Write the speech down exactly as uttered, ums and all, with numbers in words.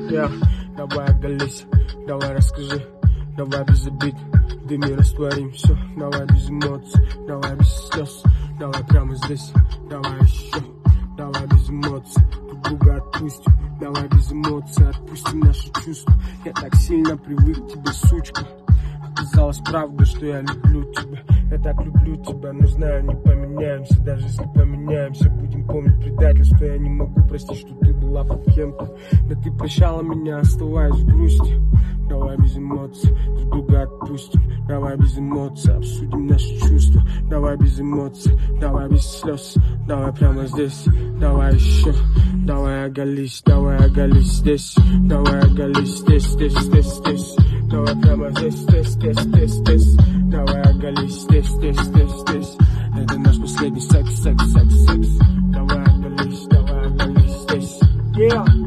Yeah. Давай оголись, давай расскажи, давай без обид, в дыме растворим все. Давай без эмоций, давай без слез, давай прямо здесь, давай еще. Давай без эмоций, друг друга отпустим. Давай без эмоций, отпустим наши чувства. Я так сильно привык к тебе, сучка. Оказалось правда, что я люблю тебя. Я так люблю тебя, но знаю, не поменяемся. Даже если поменяемся, будем помнить предательство. Я не могу простить, что ты была под кем-то. Да ты прощала меня, оставаясь в грусти. Давай без эмоций, друг друга отпустим. Давай без эмоций, обсудим наши чувства. Давай без эмоций, давай без слез. Давай прямо здесь, давай еще. Давай оголись, давай оголись здесь. Давай оголись здесь, здесь, здесь, здесь. Давай прямо здесь, здесь, здесь, здесь, здесь. Давай оголись здесь, здесь, здесь, здесь. Это наш последний секс, секс, секс, секс. Давай оголись, давай оголись здесь. Yeah.